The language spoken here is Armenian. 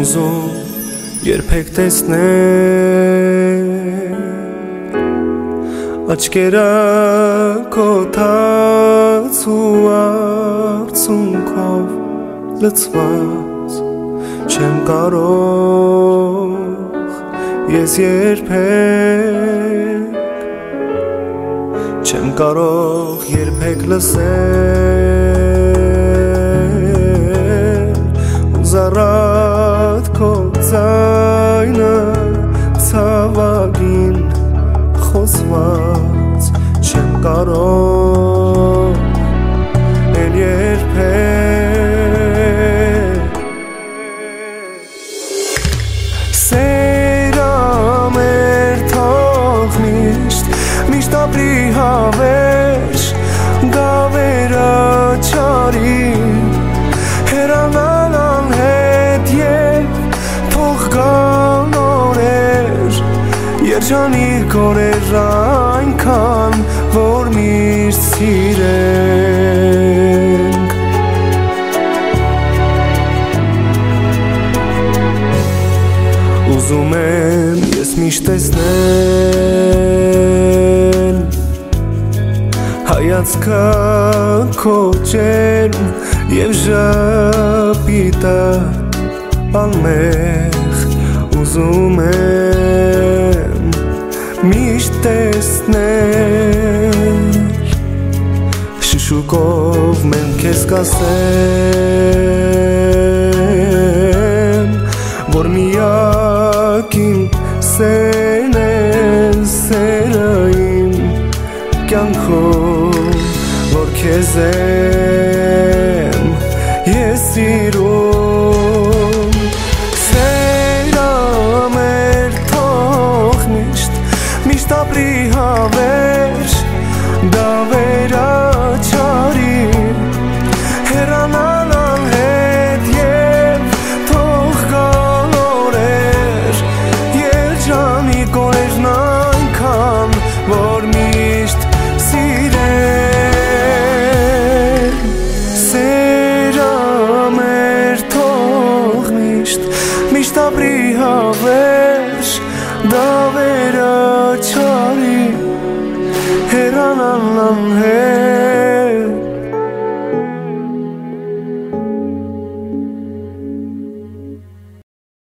ուզում երբեք տեսնել աչքերը քո թաց ու արցունքով լցված չեմ կարող ես երբեք չեմ կարող երբեք լսել զառատ քո ձայնը ցավագին խոսված չեմ կարող էլ երբեք սերը մեր թող միշտ ապրի հավերժ գավերը չարի հեռանալ անհետ և թող գան օրեր երջանիկ օրեր այնքան որ միշտ սիրենք ուզում եմ ես միշտ տեսնել հայացքը քո ջերմ և ժպիտը անմեղ ուզում եմ միշտ տեսնել շշուկով մենք քեզ կասեմ որ միակ իմ սերն ես սերը իմ կյանքում որ քեզ եմ ես սիրում սերը մեր թող միշտ ապրի հավերժ դավերը չարի հեռանալ անհետ և թող գան օրեր երջանիկ օրերն այնքան որ միշտ սիրեն սերը մեր թող միշտ ապրի հավերժ դավերը